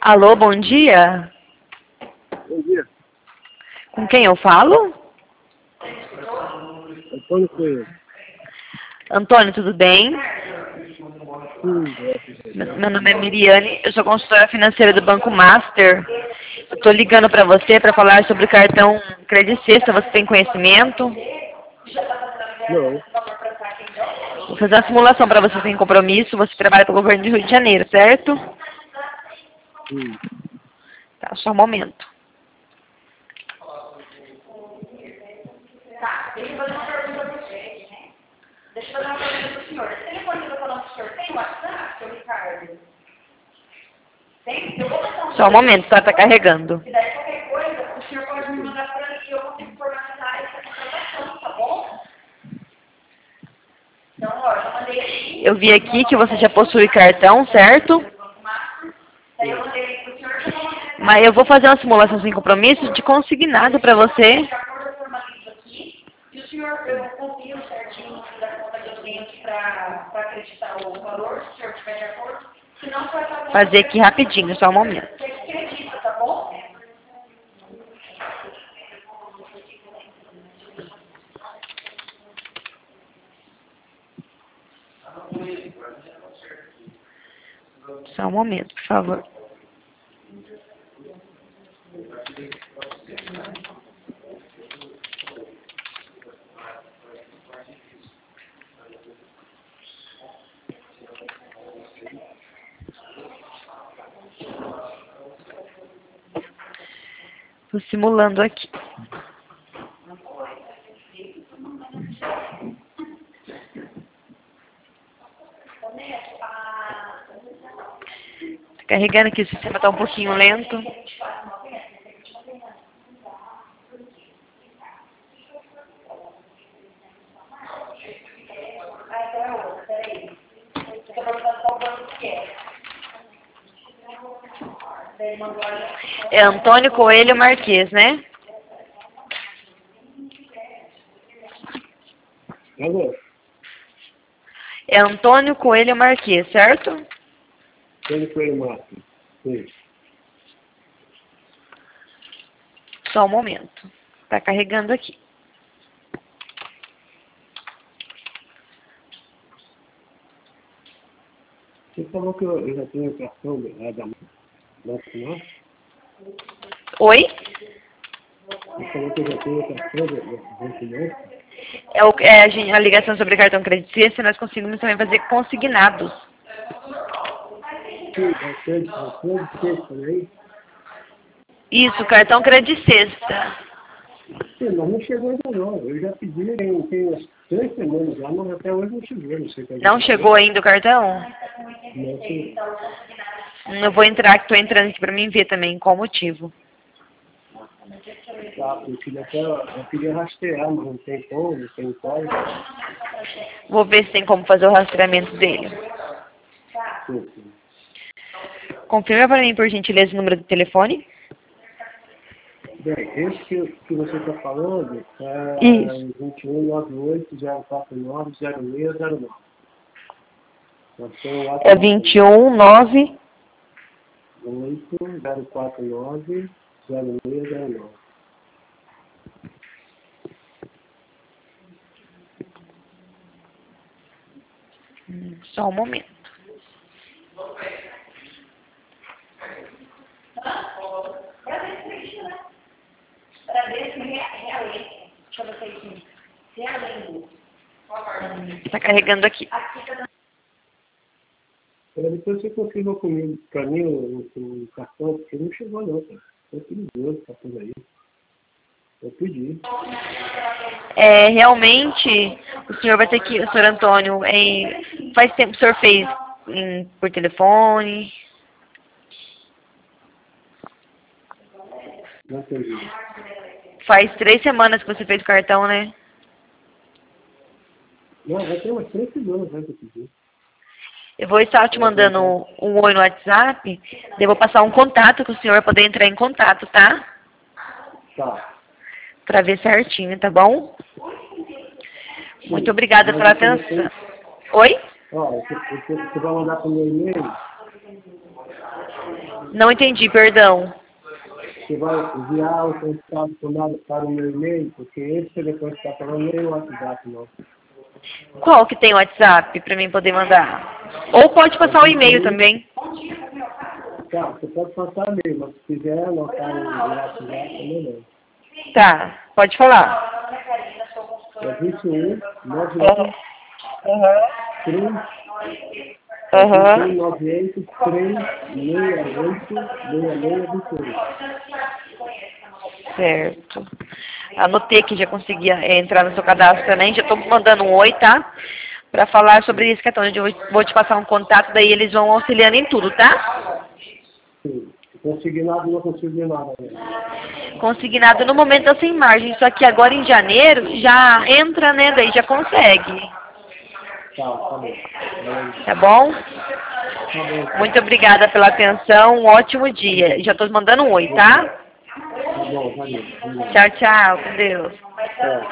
Alô, bom dia. Bom dia. Com quem eu falo? Antônio Coelho. Antônio, tudo bem? Sim, graças a Deus. Meu nome é Miriane, eu sou consultora financeira do Banco Master. Eu tô ligando para você para falar sobre o cartão Credit Sexta. Você tem conhecimento? Não, Vou fazer uma simulação para você sem compromisso. Você trabalha para o governo de Rio de Janeiro, certo? sim. Tá, só um momento. Deixa eu fazer uma pergunta para você, né? Deixa eu fazer uma pergunta para o senhor. Esse telefone que eu estou falando para o senhor tem WhatsApp, seu Ricardo? Tem? Eu vou passar um... Só um momento, tá carregando. E daí qualquer coisa, o senhor pode me mandar para aqui, eu consigo formalizar essa contratação, tá bom? Então, ó, eu mandei aqui. Eu vi aqui que você já possui cartão, certo? Daí eu mandei aqui para o senhor, que eu vou mandar. Mas eu vou fazer uma simulação sem compromisso de consignado para você. De acordo, eu formalizo aqui. E o senhor, eu confio certinho da conta que eu tenho aqui para acreditar o valor, se o senhor estiver de acordo. Se não, vai fazer Fazer aqui rapidinho, só um momento. Você acredita, tá bom? Só um momento, por favor. Estou simulando aqui. Tá carregando aqui, o sistema está um pouquinho lento. É Antônio Coelho Marques, né? Alô? É Antônio Coelho Marques, certo? Antônio Coelho Márcio. Sim. Só um momento. Tá carregando aqui. Você falou que eu já tenho cartão da Nacional? Oi? Você falou que eu já tenho cartão da Nacional? A ligação sobre cartão Credit Sexta, nós conseguimos também fazer consignados. Sim, é sexta, não é isso? Isso, cartão Credit Sexta. Sim, mas não chegou ainda não. Eu já pedi, tem umas 3 semanas já, mas até hoje não chegou. Não sei o que Não chegou ainda o cartão? Não, sim. Eu vou entrar, que tô entrando aqui para mim ver também qual motivo. Tá, eu queria rastrear, mas não tem como, não tem qual. Vou ver se tem como fazer o rastreamento dele. Sim, sim. Confirma para mim, por gentileza, o número do telefone. Bem, esse que você está falando é Isso. 2198-049-0609. Nós temos o É WhatsApp 219. 8049-0609. Só um momento. Bradesco realengo. Deixa eu ver aqui. Realengo. Está carregando aqui. Depois você confirma comigo, para mim, o cartão, porque não chegou não, cara. Eu pedi o cartão aí. Eu pedi. Realmente, o senhor vai ter que, o senhor Antônio, faz tempo que o senhor fez por telefone? Não entendi. Faz 3 semanas que você fez o cartão, né? Não, vai ter umas 3 semanas, né, que eu pedi. Eu vou estar te mandando um oi no WhatsApp, daí eu vou passar um contato que o senhor vai poder entrar em contato, tá? Tá. Pra ver certinho, tá bom? Muito obrigada pela atenção. Oi? Ó, você vai mandar para o meu e-mail? Não entendi, perdão. Você vai enviar o contato para o meu e-mail, porque esse telefone que está falando nem o WhatsApp, não. Qual que tem o WhatsApp para mim poder mandar? Ou pode passar o e-mail também. Tá, você pode passar e-mail, mas se quiser anotar o WhatsApp, também não. Tá, pode falar. É 21 Aham. 98 3 68 66 Certo. Anotei que já consegui entrar no seu cadastro também. Já estou mandando um oi, tá? Para falar sobre esse cartão. Eu vou te passar um contato, daí eles vão auxiliando em tudo, tá? Sim. Consignado não consegui nada. Consignado no momento tá sem margem. Só que agora em janeiro já entra, né? Daí já consegue. Tá bom. Tá bom? Tá bom. Muito obrigada pela atenção. Um ótimo dia. Já estou mandando um oi, tá? Tá bom, valeu. Tchau, tchau. Com Deus. Tchau.